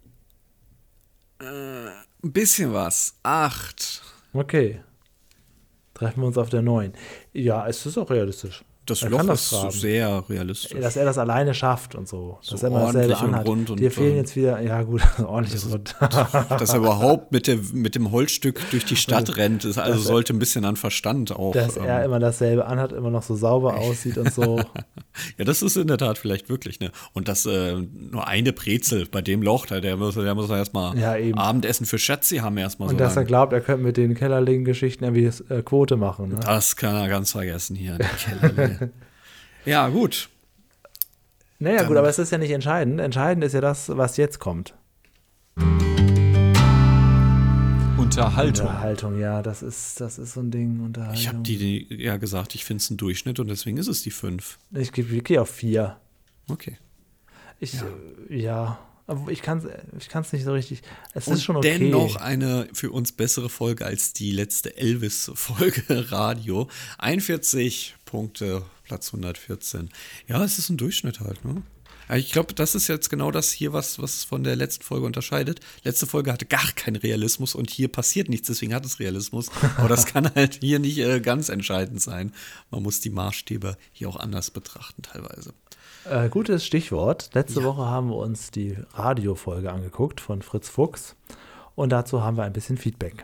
Ein bisschen was. Acht. Okay. Treffen wir uns auf der neun. Ja, es ist auch realistisch. Das Er Loch kann das ist graben. sehr realistisch. Dass er das alleine schafft und so. So dass er immer dasselbe ordentlich und anhat. rund und, Dir fehlen ähm, jetzt wieder, ja gut, ordentlich und rund. Dass er überhaupt mit, der, mit dem Holzstück durch die Stadt rennt, ist also dass er- sollte ein bisschen an Verstand auch. Dass er ähm, immer dasselbe anhat, immer noch so sauber aussieht und so. ja, das ist in der Tat vielleicht wirklich, ne? Und das äh, nur eine Brezel bei dem Loch, da, der muss, der muss erstmal Ja, eben. Abendessen für Schatzi haben erstmal so Und dass er lange. glaubt, er könnte mit den Kellerlingen-Geschichten irgendwie äh, Quote machen. Ne? Das kann er ganz vergessen hier. Die Kellerlinge. Ja, gut. Naja, Dann- gut, aber es ist ja nicht entscheidend. Entscheidend ist ja das, was jetzt kommt. Unterhaltung. Unterhaltung, ja, das ist, das ist so ein Ding. Unterhaltung. Ich habe die, die ja gesagt, ich finde es ein Durchschnitt und deswegen ist es die fünf. Ich gehe wirklich auf vier. Okay. Ich, Ja. ja, ja aber ich kann es ich kann's nicht so richtig. Es Und ist schon okay. dennoch eine für uns bessere Folge als die letzte Elvis-Folge Radio. einundvierzig Punkte, Platz hundertvierzehn. Ja, es ist ein Durchschnitt halt, ne? Ja, ich glaube, das ist jetzt genau das hier, was, was von der letzten Folge unterscheidet. Letzte Folge hatte gar keinen Realismus und hier passiert nichts, deswegen hat es Realismus. Aber das kann halt hier nicht äh, ganz entscheidend sein. Man muss die Maßstäbe hier auch anders betrachten teilweise. Äh, gutes Stichwort. Letzte Ja. Woche haben wir uns die Radiofolge angeguckt von Fritz Fuchs und dazu haben wir ein bisschen Feedback.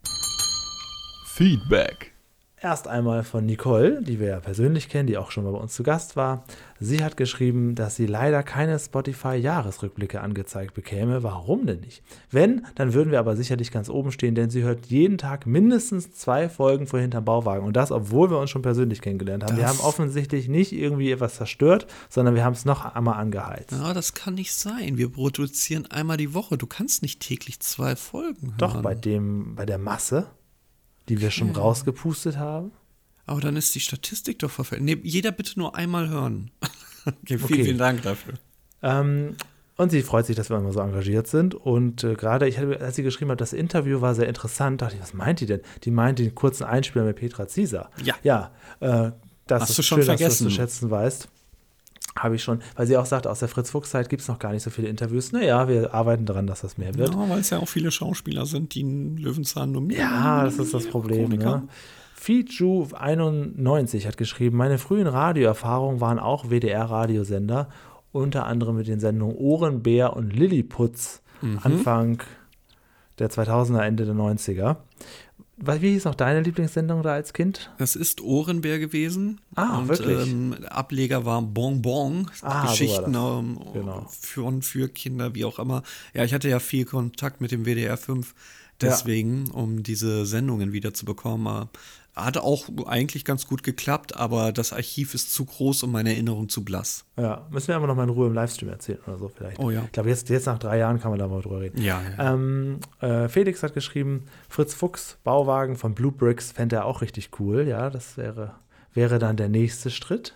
Feedback. Erst einmal von Nicole, die wir ja persönlich kennen, die auch schon mal bei uns zu Gast war. Sie hat geschrieben, dass sie leider keine Spotify-Jahresrückblicke angezeigt bekäme. Warum denn nicht? Wenn, dann würden wir aber sicherlich ganz oben stehen, denn sie hört jeden Tag mindestens zwei Folgen vor Hinterm Bauwagen. Und das, obwohl wir uns schon persönlich kennengelernt haben. Das wir haben offensichtlich nicht irgendwie etwas zerstört, sondern wir haben es noch einmal angeheizt. Ja, das kann nicht sein. Wir produzieren einmal die Woche. Du kannst nicht täglich zwei Folgen hören. Doch, bei dem, bei der Masse, die wir schon rausgepustet haben. Aber dann ist die Statistik doch verfällt. Nee, jeder bitte nur einmal hören. Okay, vielen, Okay. vielen Dank dafür. Ähm, und sie freut sich, dass wir immer so engagiert sind. Und äh, gerade, ich hatte, als sie geschrieben hat, das Interview war sehr interessant, dachte ich, was meint die denn? Die meint den kurzen Einspieler mit Petra Zieser. Ja. Ja, äh, das Hast ist du schon schön, dass vergessen. du das zu schätzen weißt. Habe ich schon, weil sie auch sagt, aus der Fritz-Fuchs-Zeit gibt es noch gar nicht so viele Interviews. Naja, wir arbeiten daran, dass das mehr wird. Ja, weil es ja auch viele Schauspieler sind, die einen Löwenzahn nominieren. Ja, das ist das Problem. Chroniker. Ne? Fiju einundneunzig hat geschrieben, meine frühen Radioerfahrungen waren auch W D R-Radiosender, unter anderem mit den Sendungen Ohrenbär und Lilliputz, Mhm. Anfang der zweitausender, Ende der neunziger. Was- Wie hieß noch deine Lieblingssendung da als Kind? Das ist Ohrenbär gewesen. Ah, und, wirklich? Ähm, Ableger war Bonbon, Ah, so Geschichten war ähm, Genau. für und für Kinder, wie auch immer. Ja, ich hatte ja viel Kontakt mit dem W D R fünf, deswegen, um diese Sendungen wieder zu bekommen. Hat auch eigentlich ganz gut geklappt, aber das Archiv ist zu groß und meine Erinnerung zu blass. Ja, müssen wir aber noch mal in Ruhe im Livestream erzählen oder so vielleicht. Oh ja. Ich glaube, jetzt, jetzt nach drei Jahren kann man da mal drüber reden. Ja, ja. Ähm, äh, Felix hat geschrieben, Fritz Fuchs, Bauwagen von Blue Bricks, fände er auch richtig cool. Ja, das wäre, wäre dann der nächste Schritt.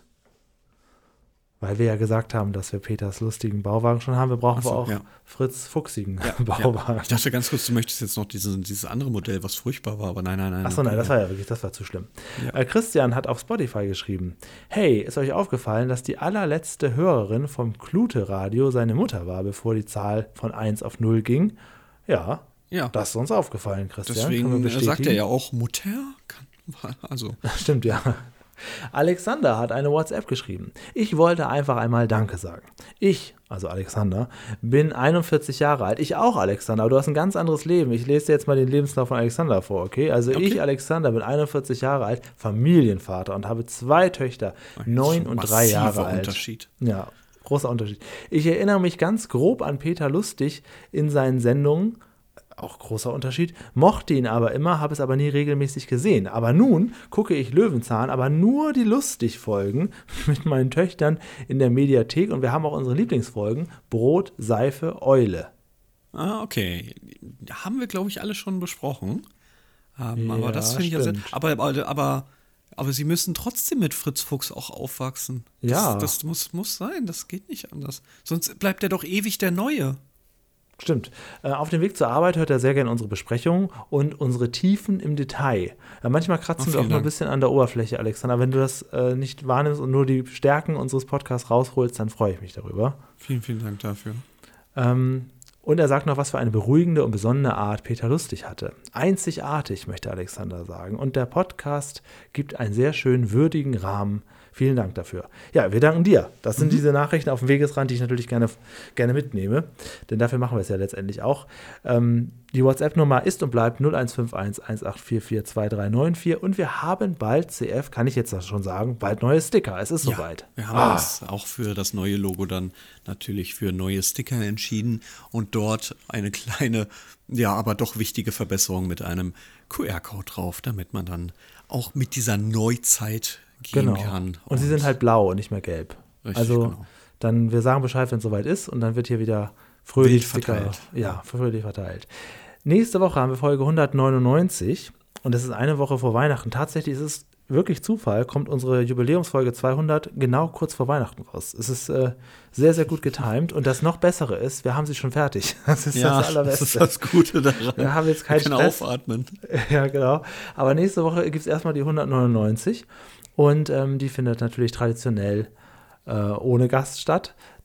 Weil wir ja gesagt haben, dass wir Peters lustigen Bauwagen schon haben. Wir brauchen Ach so, aber auch ja. Fritz Fuchsigen Ja, Bauwagen. Ich dachte ganz kurz, du möchtest jetzt noch diese, dieses andere Modell, was furchtbar war, aber nein, nein, nein. Achso, nein, das war ja wirklich, das war zu schlimm. Ja. Äh, Christian hat auf Spotify geschrieben, hey, ist euch aufgefallen, dass die allerletzte Hörerin vom Klute-Radio seine Mutter war, bevor die Zahl von eins auf null ging? Ja, Ja, das ist uns aufgefallen, Christian. Können wir deswegen bestätigen. sagt er ja auch Mutter. Kann, also, Stimmt, ja. Alexander hat eine WhatsApp geschrieben. Ich wollte einfach einmal Danke sagen. Ich, also Alexander, bin einundvierzig Jahre alt. Ich auch, Alexander, aber du hast ein ganz anderes Leben. Ich lese dir jetzt mal den Lebenslauf von Alexander vor, okay? Also Okay. ich, Alexander, bin einundvierzig Jahre alt, Familienvater und habe zwei Töchter, neun und drei Jahre massiver alt. Unterschied. Ja, großer Unterschied. Ich erinnere mich ganz grob an Peter Lustig in seinen Sendungen, auch großer Unterschied, mochte ihn aber immer, habe es aber nie regelmäßig gesehen. Aber nun gucke ich Löwenzahn, aber nur die Lustig-Folgen mit meinen Töchtern in der Mediathek und wir haben auch unsere Lieblingsfolgen, Brot, Seife, Eule. Ah, okay. Haben wir, glaube ich, alle schon besprochen. Ähm, Ja, aber das finde ich ja sehr. stimmt. Aber, aber, aber, aber sie müssen trotzdem mit Fritz Fuchs auch aufwachsen. Ja. Das, das muss, muss sein, das geht nicht anders. Sonst bleibt er doch ewig der Neue. Stimmt. Äh, auf dem Weg zur Arbeit hört er sehr gerne unsere Besprechungen und unsere Tiefen im Detail. Äh, manchmal kratzen Oh, wir auch vielen nur ein Dank. bisschen an der Oberfläche, Alexander. Wenn du das äh, nicht wahrnimmst und nur die Stärken unseres Podcasts rausholst, dann freue ich mich darüber. Vielen, vielen Dank dafür. Ähm, und er sagt noch, was für eine beruhigende und besondere Art Peter Lustig hatte. Einzigartig, möchte Alexander sagen. Und der Podcast gibt einen sehr schönen, würdigen Rahmen. Vielen Dank dafür. Ja, wir danken dir. Das sind diese Nachrichten auf dem Wegesrand, die ich natürlich gerne, gerne mitnehme. Denn dafür machen wir es ja letztendlich auch. Ähm, die WhatsApp-Nummer ist und bleibt null eins fünf eins eins acht vier vier zwei drei neun vier. Und wir haben bald, C F, kann ich jetzt schon sagen, bald neue Sticker. Es ist soweit. Wir haben Ah. uns auch für das neue Logo dann natürlich für neue Sticker entschieden und dort eine kleine, ja, aber doch wichtige Verbesserung mit einem Q R-Code drauf, damit man dann auch mit dieser Neuzeit gehen Genau. kann. Und sie sind halt blau und nicht mehr gelb. Richtig, also genau. dann, wir sagen Bescheid, wenn es soweit ist und dann wird hier wieder fröhlich Wild Sticker, verteilt. ja, fröhlich verteilt. Nächste Woche haben wir Folge hundertneunundneunzig und das ist eine Woche vor Weihnachten. Tatsächlich ist es wirklich Zufall, kommt unsere Jubiläumsfolge zweihundert genau kurz vor Weihnachten raus. Es ist äh, sehr, sehr gut getimed und das noch Bessere ist, wir haben sie schon fertig. Das ist Ja, das Allerbeste. das ist das Gute daran. Wir haben jetzt keinen können Stress. aufatmen. Ja, genau. Aber nächste Woche gibt es erstmal die hundertneunundneunzig und ähm, die findet natürlich traditionell äh, ohne Gast statt.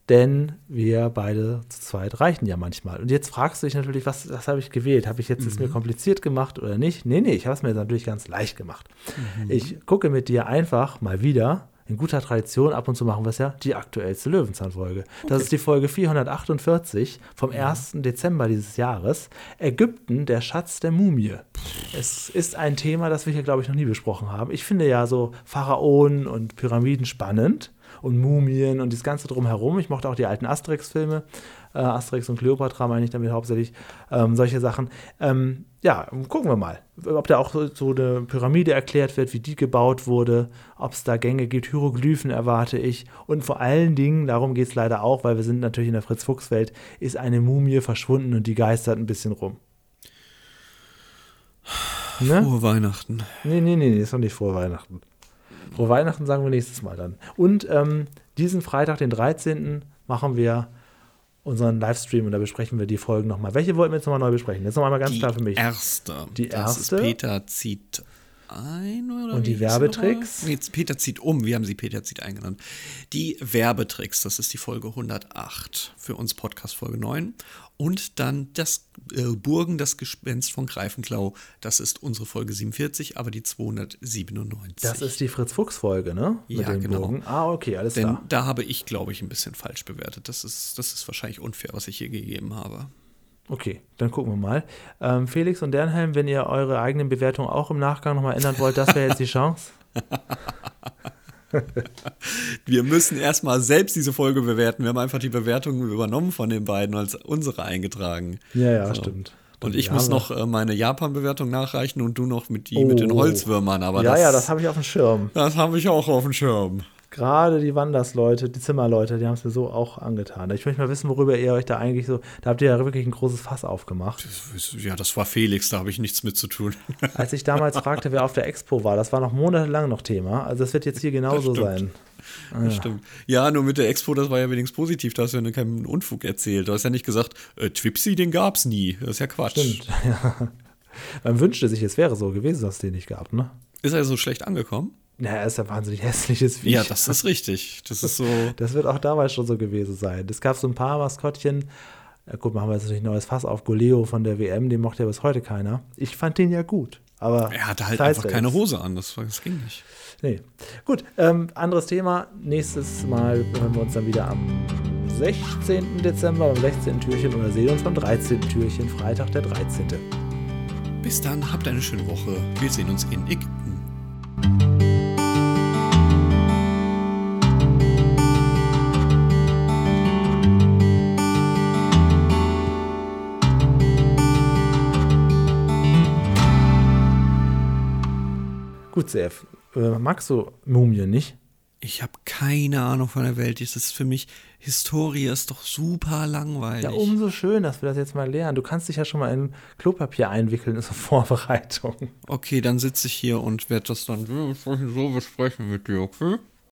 denn wir beide zu zweit reichen ja manchmal. Und jetzt fragst du dich natürlich, was, was habe ich gewählt? Habe ich jetzt es mir kompliziert gemacht oder nicht? Nee, nee, ich habe es mir natürlich ganz leicht gemacht. Mhm. Ich gucke mit dir einfach mal wieder, in guter Tradition, ab und zu machen wir es ja, die aktuellste Löwenzahn-Folge. Okay. Das ist die Folge vierhundertachtundvierzig vom ja. ersten Dezember dieses Jahres. Ägypten, der Schatz der Mumie. Es ist ein Thema, das wir hier, glaube ich, noch nie besprochen haben. Ich finde ja so Pharaonen und Pyramiden spannend und Mumien und das Ganze drumherum. Ich mochte auch die alten Asterix-Filme. Äh, Asterix und Kleopatra meine ich damit hauptsächlich. Ähm, solche Sachen. Ähm, ja, gucken wir mal, ob da auch so, so eine Pyramide erklärt wird, wie die gebaut wurde, ob es da Gänge gibt, Hieroglyphen erwarte ich. Und vor allen Dingen, darum geht es leider auch, weil wir sind natürlich in der Fritz-Fuchs-Welt, ist eine Mumie verschwunden und die geistert ein bisschen rum. Ne? Frohe Weihnachten. Nee, nee, nee, ist noch nicht frohe Weihnachten. Frohe Weihnachten sagen wir nächstes Mal dann. Und ähm, diesen Freitag, den dreizehnten machen wir unseren Livestream und da besprechen wir die Folgen nochmal. Welche wollten wir jetzt nochmal neu besprechen? Jetzt nochmal ganz die klar für mich. Erste. Die das erste. Ist Peter zieht ein oder und die Werbetricks? Jetzt Peter zieht um. Wir haben sie Peter zieht ein genannt. Die Werbetricks, das ist die Folge hundertacht für uns Podcast Folge neun. Und dann das äh, Burgen, das Gespenst von Greifenklau, das ist unsere Folge siebenundvierzig, aber die zweihundertsiebenundneunzig. Das ist die Fritz-Fuchs-Folge, ne? Mit ja, den genau. Burgen. Ah, okay, alles Denn klar. Denn da habe ich, glaube ich, ein bisschen falsch bewertet. Das ist, das ist wahrscheinlich unfair, was ich hier gegeben habe. Okay, dann gucken wir mal. Ähm, Felix und Dernheim, wenn ihr eure eigenen Bewertungen auch im Nachgang nochmal ändern wollt, das wäre jetzt die Chance. Wir müssen erstmal selbst diese Folge bewerten. Wir haben einfach die Bewertungen übernommen von den beiden als unsere eingetragen. Ja, ja, so. stimmt. Und ich muss noch äh, meine Japan-Bewertung nachreichen und du noch mit die oh. mit den Holzwürmern. Aber ja, das, ja, das habe ich auf dem Schirm. Das habe ich auch auf dem Schirm. Gerade die Wandersleute, die Zimmerleute, die haben es mir so auch angetan. Ich möchte mal wissen, worüber ihr euch da eigentlich so, da habt ihr ja wirklich ein großes Fass aufgemacht. Das, ja, das war Felix, da habe ich nichts mit zu tun. Als ich damals fragte, wer auf der Expo war, das war noch monatelang noch Thema. Also das wird jetzt hier genauso das sein. Das ja. stimmt. Ja, nur mit der Expo, das war ja wenigstens positiv, da hast du ja keinen Unfug erzählt. Du hast ja nicht gesagt, äh, Twipsy, den gab's nie. Das ist ja Quatsch. Stimmt, ja. Man wünschte sich, es wäre so gewesen, dass es den nicht gab, ne? Ist er so schlecht angekommen? Naja, er ist ja wahnsinnig hässliches Viech. Ja, das ist richtig. Das ist so. Das wird auch damals schon so gewesen sein. Es gab so ein paar Maskottchen. Ja, gut, machen wir jetzt natürlich ein neues Fass auf. Goleo von der W M, den mochte ja bis heute keiner. Ich fand den ja gut. Aber er hatte halt einfach keine Hose an. Das, das ging nicht. Nee. Gut, ähm, anderes Thema. Nächstes Mal hören wir uns dann wieder am sechzehnten Dezember beim sechzehnten Türchen oder sehen uns beim dreizehnten Türchen, Freitag der dreizehnte Bis dann, habt eine schöne Woche. Wir sehen uns in Ägypten. Gut, Sef, äh, magst du Mumien nicht? Ich habe keine Ahnung von der Welt. Das ist für mich, Historie ist doch super langweilig. Ja, umso schön, dass wir das jetzt mal lernen. Du kannst dich ja schon mal in Klopapier einwickeln in so Vorbereitung. Okay, dann sitze ich hier und werde das dann so besprechen mit dir, okay?